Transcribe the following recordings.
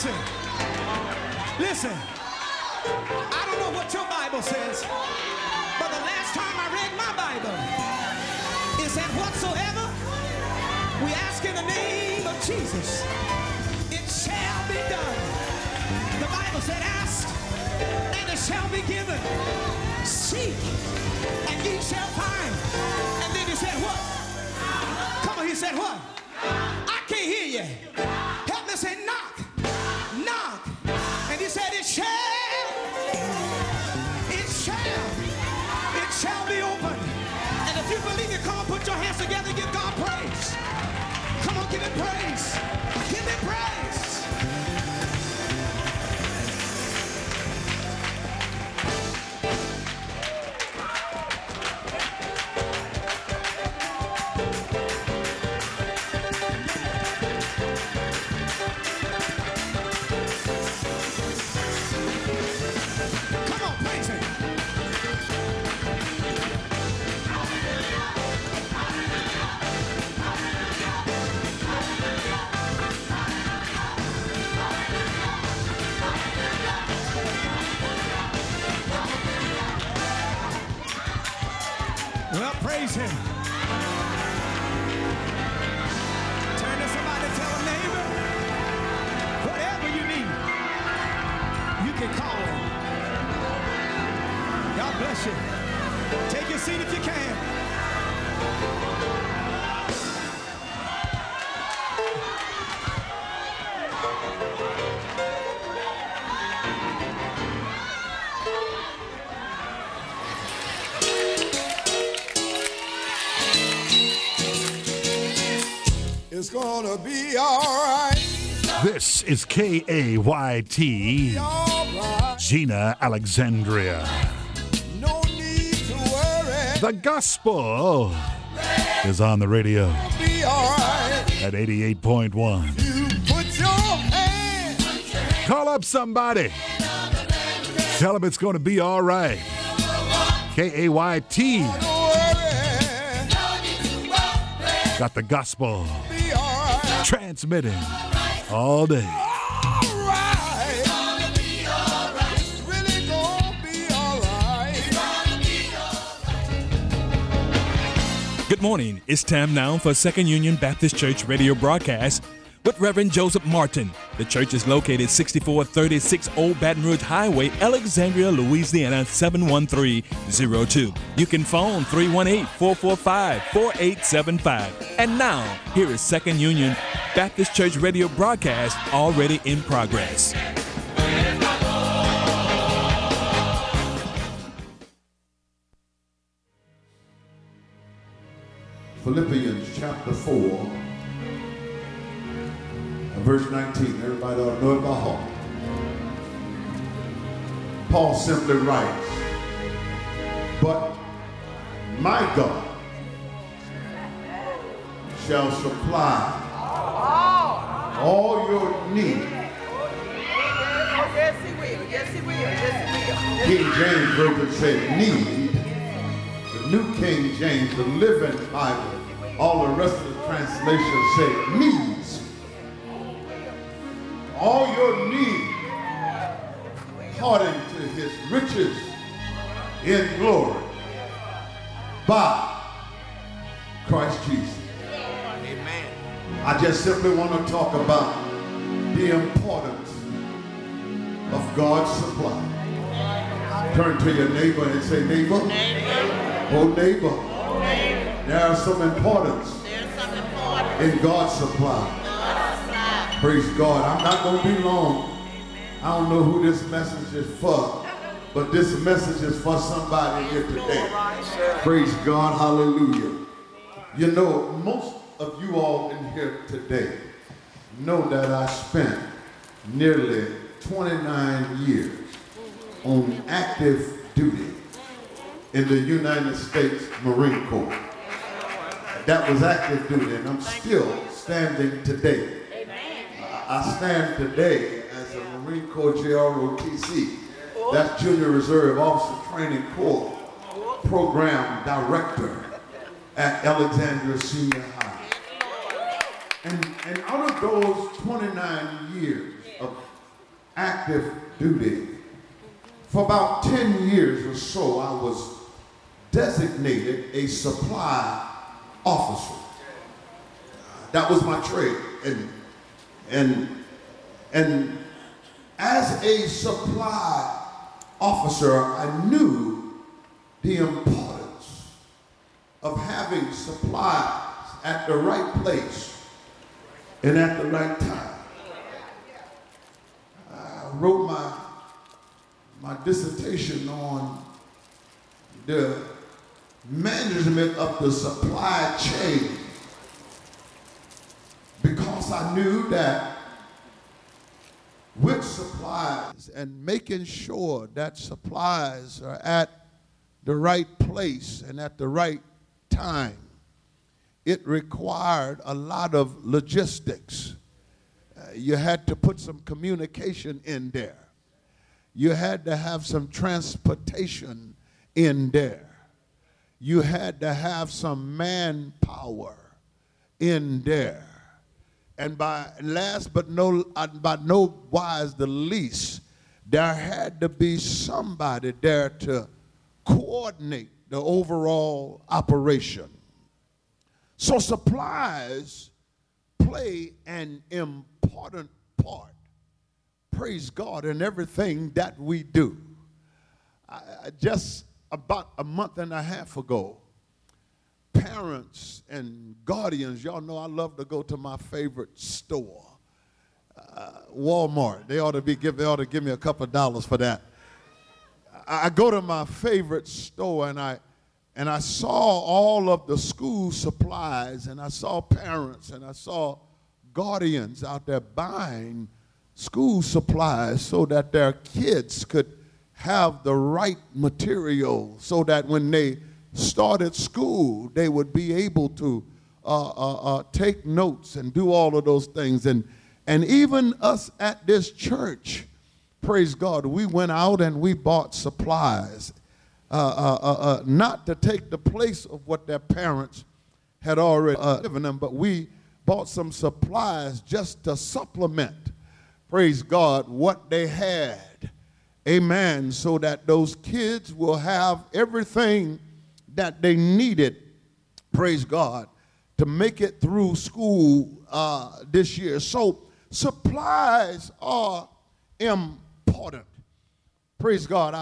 Listen, listen. I don't know what your Bible says, but the last time I read my Bible, it said whatsoever we ask in the name of Jesus, it shall be done. The Bible said ask, and it shall be given. Seek, and ye shall find. And then he said what? Come on, he said what? I can't hear you. Help me say knock, knock. And he said it shall be open. And if you believe it, come on, put your hands together and give God praise. Come on, give him praise. Give him praise. Well, praise him. Turn to somebody, tell a neighbor, whatever you need, you can call him. God bless you. Take your seat if you can. It's gonna be all right. This is KAYT, Right. Gina Alexandria. No need to worry. The gospel is on the radio Be all right. at 88.1. You put your hand. Call up somebody. Tell them it's going to be all right. KAYT Don't worry. got the gospel Be all right. transmitting all day. All right. It's really gonna be all right. Good morning. It's time now for Second Union Baptist Church radio broadcast with Reverend Joseph Martin. The church is located 6436 Old Baton Rouge Highway, Alexandria, Louisiana 71302. You can phone 318-445-4875. And now, here is Second Union Baptist Church radio broadcast already in progress. Philippians chapter 4, verse 19. Everybody ought to know it by heart. Paul simply writes, but my God shall supply all your need. Yes, he will. Yes, he will. Yes, he will. King James Version said need. The New King James, the Living Bible, all the rest of the translations say needs. All your need, according to his riches in glory, by Christ Jesus. Amen. I just simply want to talk about the importance of God's supply. Turn to your neighbor and say, neighbor, oh neighbor, there's some importance in God's supply. Praise God. I'm not going to be long. I don't know who this message is for, but this message is for somebody here today. Praise God. Hallelujah. You know, most of you all in here today know that I spent nearly 29 years on active duty in the United States Marine Corps. That was active duty, and I'm still standing today. I stand today as a Marine Corps JROTC, that's Junior Reserve Officer Training Corps Program Director at Alexandria Senior High. And out of those 29 years of active duty. For about 10 years or so, I was designated a supply officer. That was my trade. And as a supply officer, I knew the importance of having supplies at the right place and at the right time. I wrote my dissertation on the management of the supply chain because I knew that with supplies and making sure that supplies are at the right place and at the right time, it required a lot of logistics. You had to put some communication in there. You had to have some transportation in there. You had to have some manpower in there. And by last but by no wise the least, there had to be somebody there to coordinate the overall operation. So supplies play an important part, praise God, in everything that we do. Just about a month and a half ago, parents and guardians, y'all know I love to go to my favorite store, Walmart. They ought to give me a couple of dollars for that. I go to my favorite store and I saw all of the school supplies, and I saw parents and I saw guardians out there buying school supplies so that their kids could have the right material so that when they started school, they would be able to take notes and do all of those things. And even us at this church, praise God, we went out and we bought supplies, not to take the place of what their parents had already given them, but we bought some supplies just to supplement, praise God, what they had. Amen. So that those kids will have everything that they needed, praise God, to make it through school this year. So supplies are important. Praise God.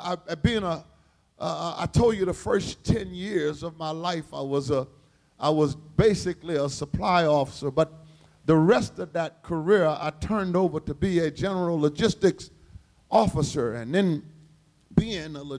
I told you the first 10 years of my life I was basically a supply officer, but the rest of that career I turned over to be a general logistics officer, and then being a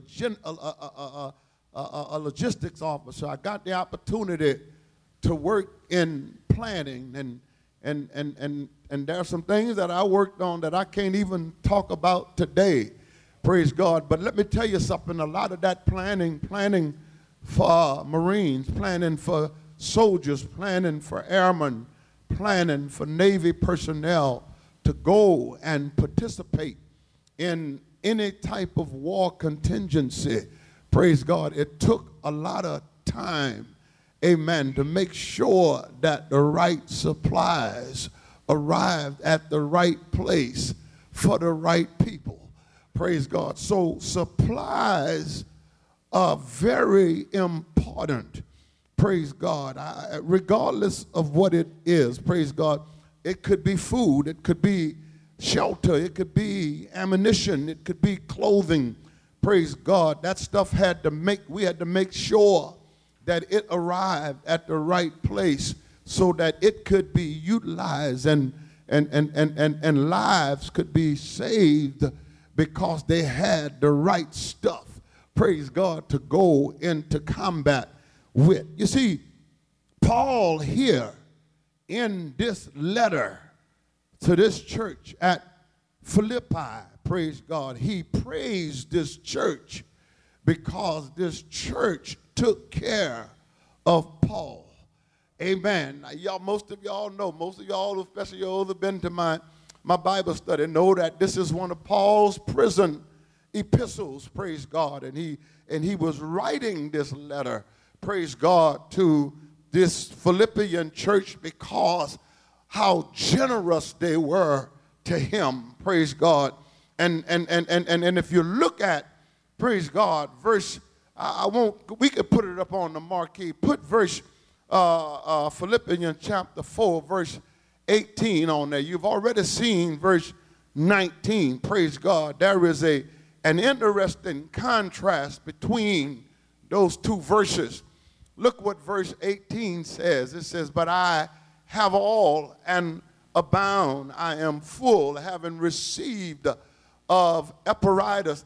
logistics officer, I got the opportunity to work in planning, and there are some things that I worked on that I can't even talk about today, praise God. But let me tell you something, a lot of that planning for Marines, planning for soldiers, planning for airmen, planning for Navy personnel to go and participate in any type of war contingency, praise God, it took a lot of time, amen, to make sure that the right supplies arrived at the right place for the right people, praise God. So supplies are very important, praise God. Regardless of what it is, praise God, it could be food, it could be shelter, it could be ammunition, it could be clothing, praise God. That stuff we had to make sure that it arrived at the right place so that it could be utilized and lives could be saved because they had the right stuff, praise God, to go into combat with. You see, Paul here in this letter to this church at Philippi, praise God, he praised this church because this church took care of Paul. Amen. Now, y'all, most of y'all know, most of y'all, especially y'all who have been to my Bible study, know that this is one of Paul's prison epistles, praise God. And he was writing this letter, praise God, to this Philippian church because how generous they were to him, praise God. And if you look at, praise God, verse, we could put it up on the marquee. Put verse, Philippians chapter 4, verse 18 on there. You've already seen verse 19, praise God. There is an interesting contrast between those two verses. Look what verse 18 says. It says, but I have all and abound. I am full, having received of Epaphroditus,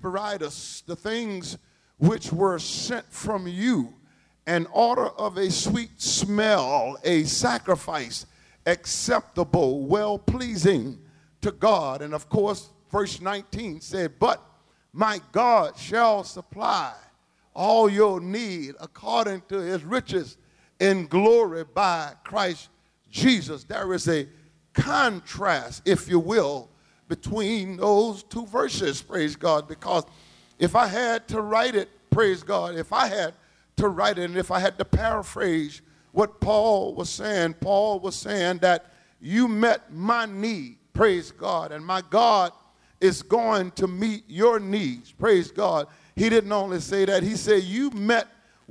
the things which were sent from you, an order of a sweet smell, a sacrifice acceptable, well-pleasing to God. And of course, verse 19 said, but my God shall supply all your need according to his riches in glory by Christ Jesus. There is a contrast, if you will, between those two verses, praise God, because if I had to write it, praise God, if I had to write it and if I had to paraphrase what Paul was saying that you met my need, praise God, and my God is going to meet your needs, praise God. He didn't only say that, he said you met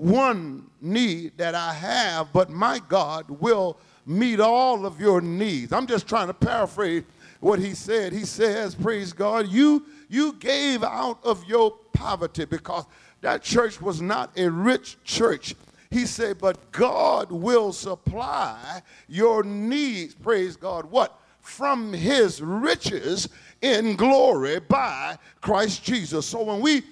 one need that I have, but my God will meet all of your needs. I'm just trying to paraphrase what he said. He says, praise God, you gave out of your poverty, because that church was not a rich church. He said, but God will supply your needs, praise God, what? From his riches in glory by Christ Jesus. So when we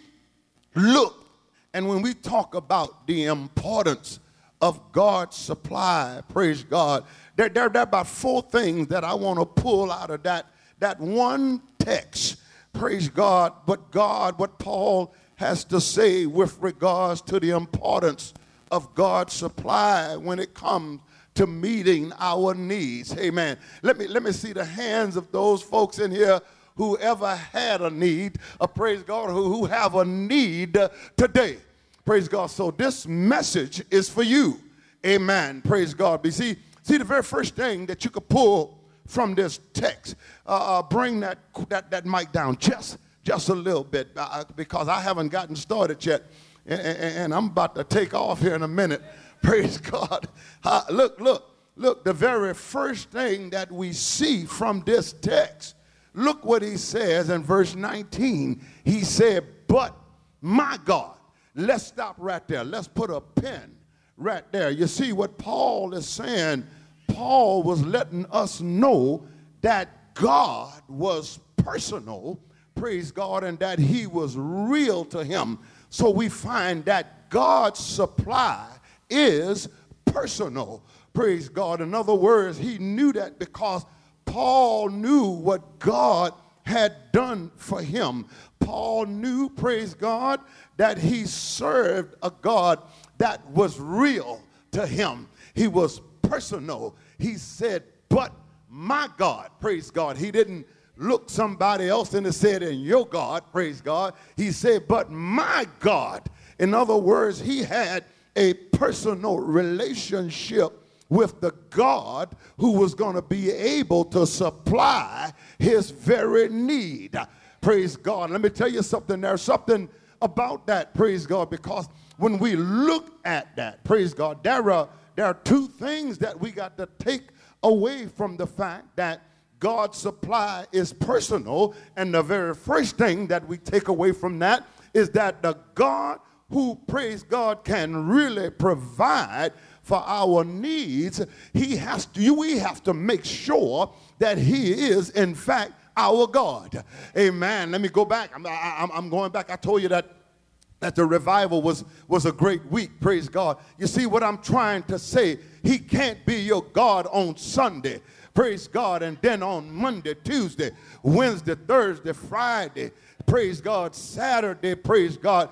look and when we talk about the importance of God's supply, praise God, there are about four things that I want to pull out of that one text, praise God, what Paul has to say with regards to the importance of God's supply when it comes to meeting our needs. Amen. Let me see the hands of those folks in here who ever had a need, praise God, who have a need today. Praise God. So this message is for you. Amen. Praise God. But see the very first thing that you could pull from this text, bring that mic down just a little bit, because I haven't gotten started yet, and I'm about to take off here in a minute. Praise God. Look, the very first thing that we see from this text, look what he says in verse 19. He said, but my God. Let's stop right there. Let's put a pin right there. You see what Paul is saying? Paul was letting us know that God was personal, praise God, and that he was real to him. So we find that God's supply is personal, praise God. In other words, he knew that because Paul knew what God had done for him. Paul knew, praise God, that he served a God that was real to him. He was personal. He said, but my God, praise God. He didn't look somebody else and said, and your God, praise God. He said, but my God. In other words, he had a personal relationship with the God who was going to be able to supply his very need. Praise God. Let me tell you something. There's something about that, praise God, because when we look at that, praise God, there are two things that we got to take away from the fact that God's supply is personal. And the very first thing that we take away from that is that the God who, praise God, can really provide for our needs, we have to make sure that he is, in fact, our God. Amen. Let me go back. I'm going back. I told you that the revival was a great week. Praise God. You see what I'm trying to say? He can't be your God on Sunday. Praise God. And then on Monday, Tuesday, Wednesday, Thursday, Friday, praise God, Saturday, praise God.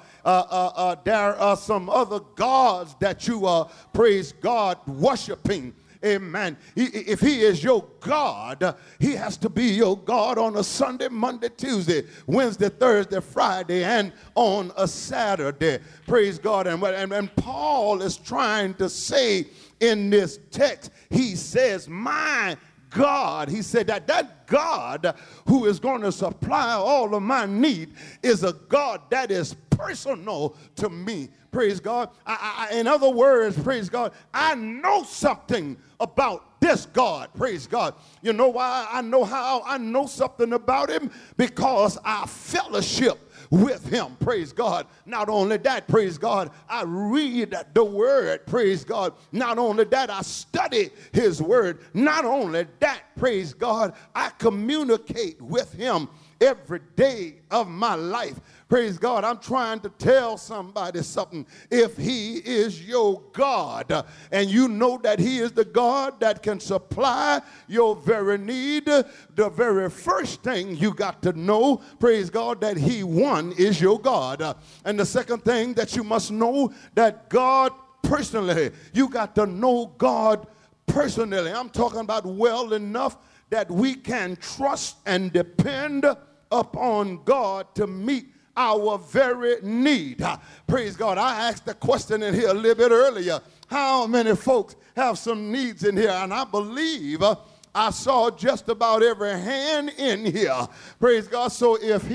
There are some other gods that you are, praise God, worshiping. Amen. If he is your God, he has to be your God on a Sunday, Monday, Tuesday, Wednesday, Thursday, Friday, and on a Saturday. Praise God. And Paul is trying to say in this text, he says, my God, he said that God who is going to supply all of my need is a God that is personal to me. Praise God. In other words, praise God, I know something about this God. Praise God. You know why I know how I know something about him? Because I fellowship with him. Praise God. Not only that, praise God, I read the word. Praise God. Not only that, I study his word. Not only that, praise God, I communicate with him every day of my life. Praise God. I'm trying to tell somebody something. If he is your God and you know that he is the God that can supply your very need, the very first thing you got to know, praise God, that he, one, is your God. And the second thing that you must know, that God personally, you got to know God personally. I'm talking about well enough that we can trust and depend upon God to meet our very need. Praise God. I asked the question in here a little bit earlier. How many folks have some needs in here? And I believe I saw just about every hand in here. Praise God. So if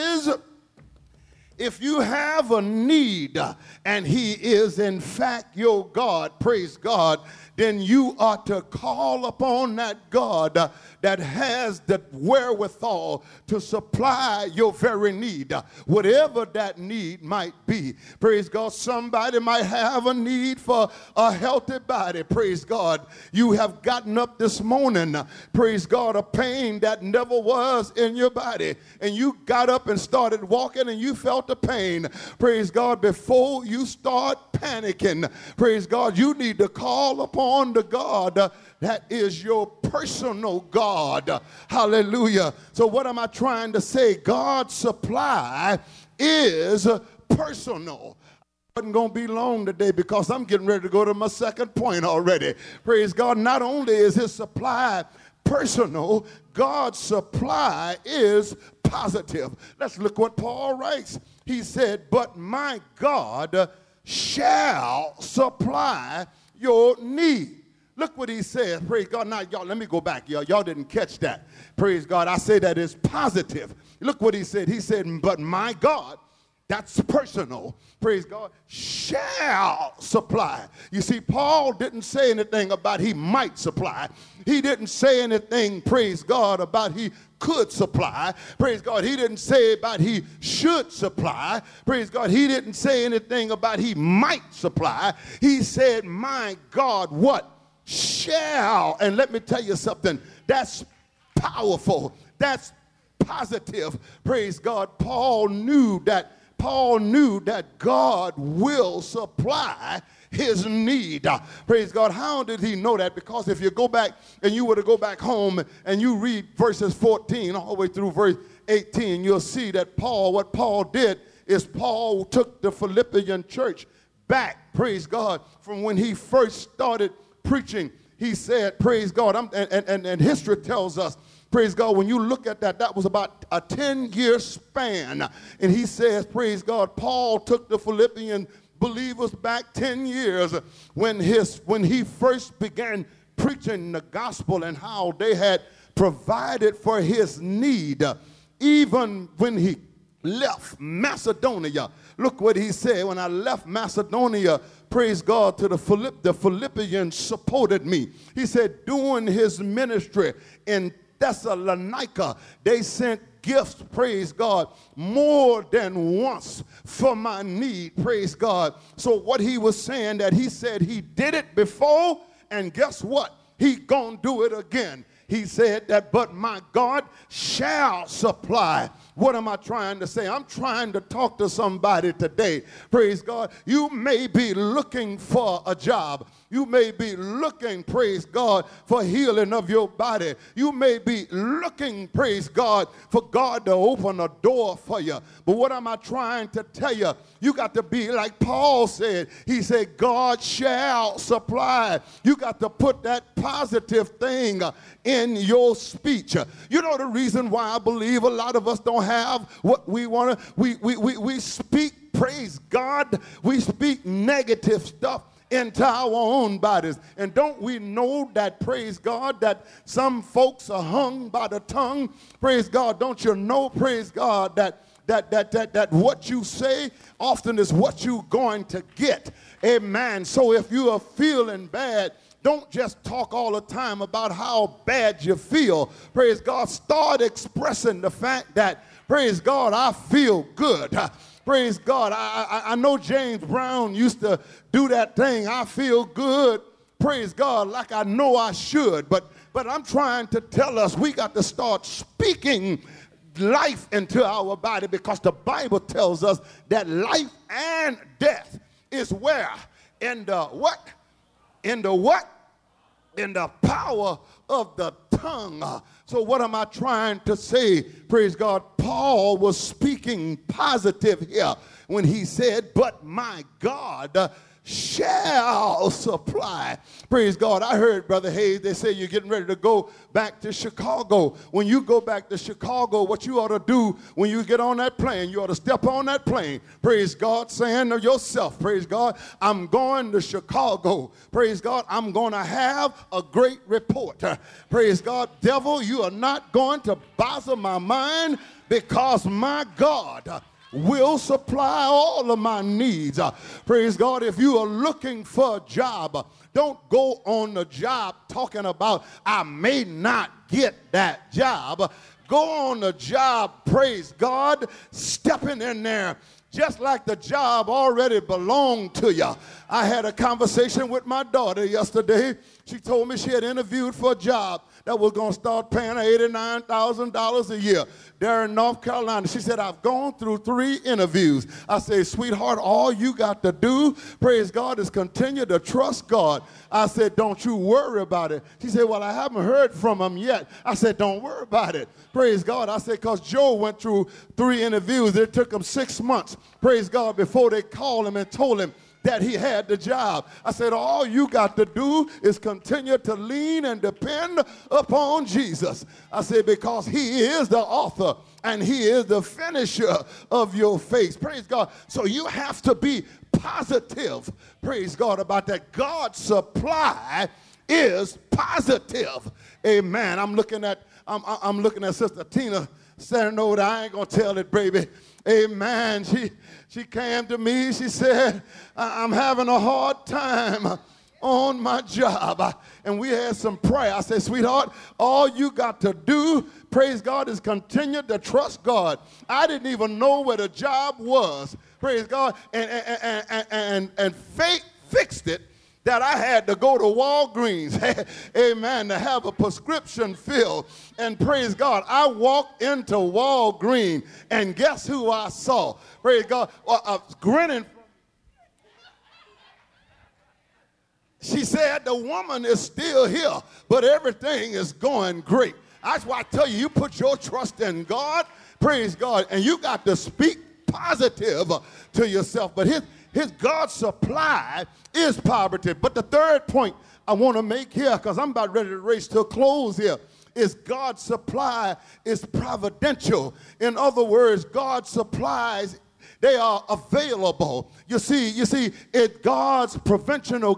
you have a need and he is in fact your God, praise God, then you ought to call upon that God that has the wherewithal to supply your very need, whatever that need might be. Praise God. Somebody might have a need for a healthy body. Praise God. You have gotten up this morning, praise God, a pain that never was in your body, and you got up and started walking and you felt the pain. Praise God. Before you start panicking, praise God, you need to call upon the God that is your personal God. Hallelujah. So what am I trying to say? God's supply is personal. I wasn't going to be long today because I'm getting ready to go to my second point already. Praise God. Not only is his supply personal, God's supply is positive. Let's look what Paul writes. He said, but my God shall supply your need. Look what he says. Praise God. Now, y'all, let me go back. Y'all didn't catch that. Praise God. I say that is positive. Look what he said. He said, but my God, that's personal, praise God, shall supply. You see, Paul didn't say anything about he might supply. He didn't say anything, praise God, about he could supply. Praise God. He didn't say about he should supply. Praise God. He didn't say anything about he might supply. He said, my God, what? Shall. And let me tell you something. That's powerful. That's positive. Praise God. Paul knew that God will supply his need. Praise God. How did he know that? Because if you go back and you were to go back home and you read verses 14 all the way through verse 18, you'll see that what Paul did is Paul took the Philippian church back, praise God, from when he first started preaching. He said, praise God, and history tells us, praise God, when you look at that was about a 10-year span. And he says, praise God, Paul took the Philippian believers back 10 years when he first began preaching the gospel and how they had provided for his need. Even when he left Macedonia, look what he said. When I left Macedonia, praise God, to the Philippians supported me. He said, doing his ministry in Thessalonica, they sent gifts, praise God, more than once for my need, praise God. So what he was saying, that he said he did it before, and guess what? He gonna do it again. He said that, but my God shall supply. What am I trying to say? I'm trying to talk to somebody today. Praise God. You may be looking for a job. You may be looking, praise God, for healing of your body. You may be looking, praise God, for God to open a door for you. But what am I trying to tell you? You got to be like Paul said. He said, God shall supply. You got to put that positive thing in your speech. You know the reason why I believe a lot of us don't have what we want to, we speak, praise God, we speak negative stuff into our own bodies. And don't we know that, praise God, that some folks are hung by the tongue? Praise God. Don't you know, praise God, that what you say often is what you're going to get. Amen. So if you are feeling bad, don't just talk all the time about how bad you feel. Praise God. Start expressing the fact that, praise God, I feel good. Praise God. I know James Brown used to do that thing. I feel good, praise God, like I know I should. But I'm trying to tell us we got to start speaking life into our body, because the Bible tells us that life and death is where? In the what? In the what? In the power of the tongue. So what am I trying to say? Praise God. Paul was speaking positive here when he said, but my God shall supply. Praise God. I heard, Brother Hayes, they say you're getting ready to go back to Chicago. When you go back to Chicago, what you ought to do when you get on that plane, you ought to step on that plane. Praise God, saying to yourself, praise God, I'm going to Chicago. Praise God, I'm going to have a great report. Praise God, devil, you are not going to bother my mind, because my God will supply all of my needs. Praise God. If you are looking for a job, don't go on the job talking about, I may not get that job. Go on the job, praise God, stepping in there just like the job already belonged to you. I had a conversation with my daughter yesterday. She told me she had interviewed for a job that was going to start paying her $89,000 a year there in North Carolina. She said, I've gone through 3 interviews. I said, sweetheart, all you got to do, praise God, is continue to trust God. I said, don't you worry about it. She said, well, I haven't heard from him yet. I said, don't worry about it. Praise God. I said, because Joe went through 3 interviews. It took him 6 months, praise God, before they called him and told him that he had the job. I said, all you got to do is continue to lean and depend upon Jesus. I said, because he is the author and he is the finisher of your faith. Praise God. So you have to be positive, praise God, about that. God's supply is positive. Amen. I'm looking at Sister Tina standing over there. I ain't gonna tell it, baby. Amen. She came to me. She said, I'm having a hard time on my job. And we had some prayer. I said, sweetheart, all you got to do, praise God, is continue to trust God. I didn't even know where the job was, praise God, and fate fixed it that I had to go to Walgreens, amen, to have a prescription filled. And praise God, I walked into Walgreens, and guess who I saw? Praise God, grinning. She said, the woman is still here, but everything is going great. That's why I tell you, you put your trust in God, praise God, and you got to speak positive to yourself. But his God's supply is poverty. But the third point I want to make here, because I'm about ready to race to a close here, is God's supply is providential. In other words, God's supplies, they are available. You see, it God's provincial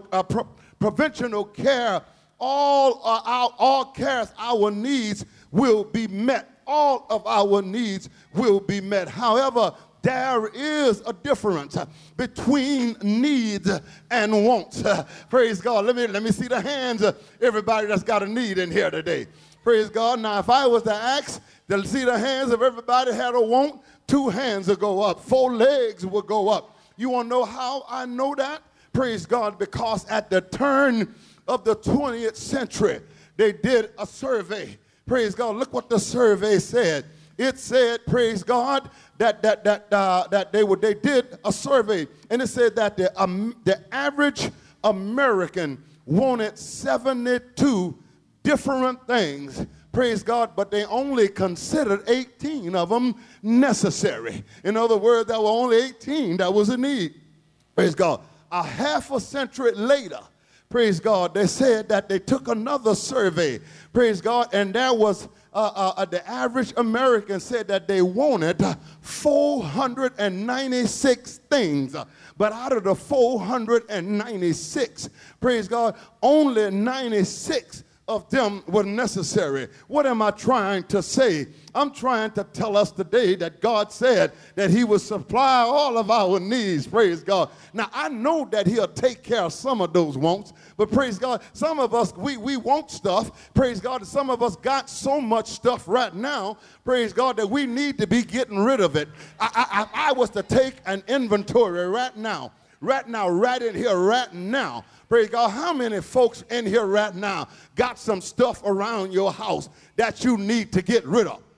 care, all cares, our needs will be met. All of our needs will be met. However, there is a difference between needs and wants. Praise God. Let me see the hands of everybody that's got a need in here today. Praise God. Now, if I was to ask to see the hands of everybody had a want, 2 hands would go up, 4 legs would go up. You want to know how I know that? Praise God, because at the turn of the 20th century, they did a survey. Praise God. Look what the survey said. It said, praise God, that they did a survey, and it said that the average American wanted 72 different things, praise God, but they only considered 18 of them necessary. In other words, there were only 18 that was a need. Praise God. A half a century later, praise God, they said that they took another survey, praise God, and there was the average American said that they wanted 496 things. But out of the 496, praise God, only 96 of them were necessary. What am I trying to say? I'm trying to tell us today that God said that he would supply all of our needs, praise God. Now, I know that he'll take care of some of those wants, but praise God, some of us, we want stuff, praise God, and some of us got so much stuff right now, praise God, that we need to be getting rid of it. I was to take an inventory right now, right in here, right now. Praise God. How many folks in here right now got some stuff around your house that you need to get rid of?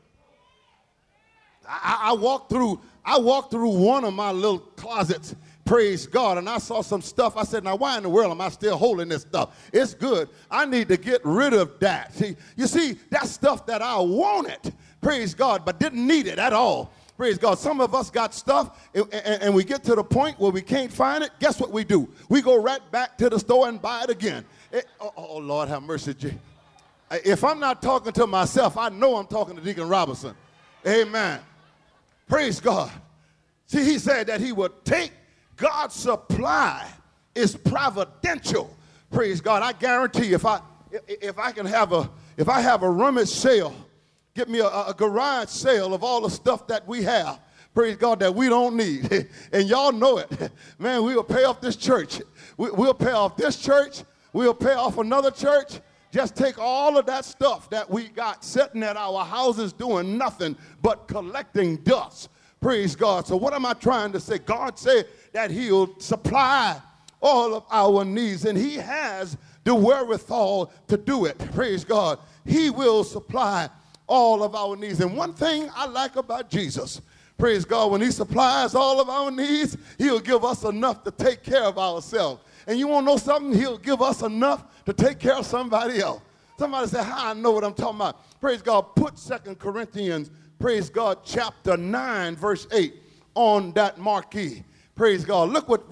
I walked through one of my little closets, praise God, and I saw some stuff. I said, now why in the world am I still holding this stuff? It's good. I need to get rid of that. See, you see, that's stuff that I wanted, praise God, but didn't need it at all. Praise God. Some of us got stuff and we get to the point where we can't find it. Guess what we do? We go right back to the store and buy it again. Oh, Lord, have mercy, G. If I'm not talking to myself, I know I'm talking to Deacon Robinson. Amen. Praise God. See, he said that he would take God's supply is providential. Praise God. I guarantee you, if I have a rummage sale, get me a garage sale of all the stuff that we have, praise God, that we don't need. And y'all know it. Man, we will pay off this church. We'll pay off this church. We'll pay off another church. Just take all of that stuff that we got sitting at our houses doing nothing but collecting dust. Praise God. So what am I trying to say? God said that he'll supply all of our needs, and he has the wherewithal to do it. Praise God. He will supply all of our needs. And one thing I like about Jesus, praise God, when he supplies all of our needs, he'll give us enough to take care of ourselves. And you want to know something? He'll give us enough to take care of somebody else. Somebody say, how I know what I'm talking about? Praise God. Put 2 Corinthians, praise God, chapter 9, verse 8 on that marquee. Praise God. Look what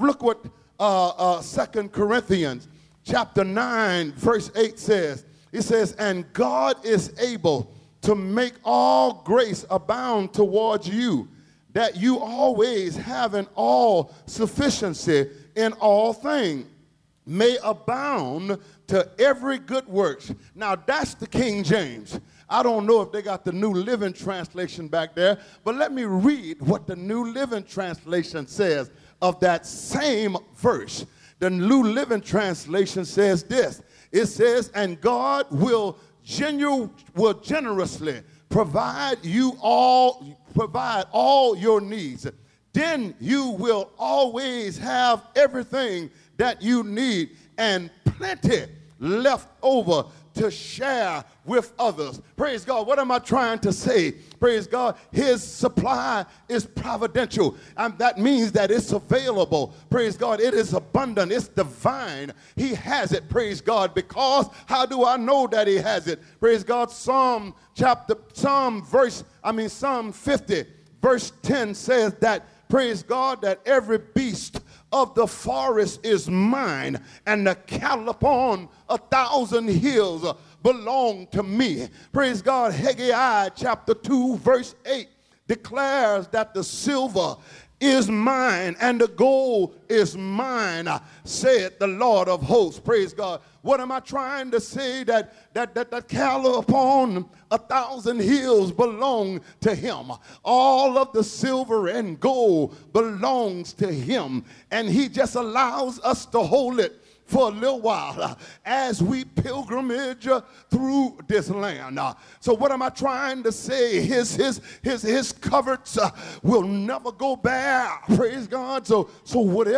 2 Corinthians chapter 9, verse 8 says. It says, and God is able to make all grace abound towards you, that you always having all sufficiency in all things may abound to every good work. Now that's the King James. I don't know if they got the New Living Translation back there, but let me read what the New Living Translation says of that same verse. The New Living Translation says this. It says, and God will generously provide all your needs. Then you will always have everything that you need and plenty left over to share with others. Praise God. What am I trying to say? Praise God. His supply is providential. And that means that it's available. Praise God. It is abundant. It's divine. He has it. Praise God. Because how do I know that he has it? Praise God. Psalm 50 verse 10 says that, praise God, that every beast of the forest is mine, and the cattle upon 1,000 hills belong to me. Praise God. Haggai chapter 2 verse 8 declares that the silver is mine and the gold is mine, said the Lord of hosts. Praise God. What am I trying to say? That cattle upon 1,000 hills belong to him. All of the silver and gold belongs to him, and he just allows us to hold it for a little while as we pilgrimage through this land. So what am I trying to say? His cupboards will never go bare. Praise God. So whatever